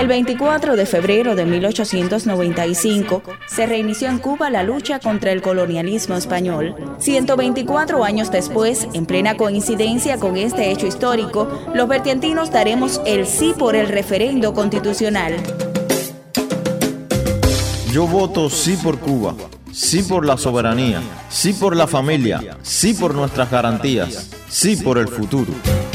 El 24 de febrero de 1895 se reinició en Cuba la lucha contra el colonialismo español. 124 años después, en plena coincidencia con este hecho histórico, los vertientinos daremos el sí por el referendo constitucional. Yo voto sí por Cuba, sí por la soberanía, sí por la familia, sí por nuestras garantías, sí por el futuro.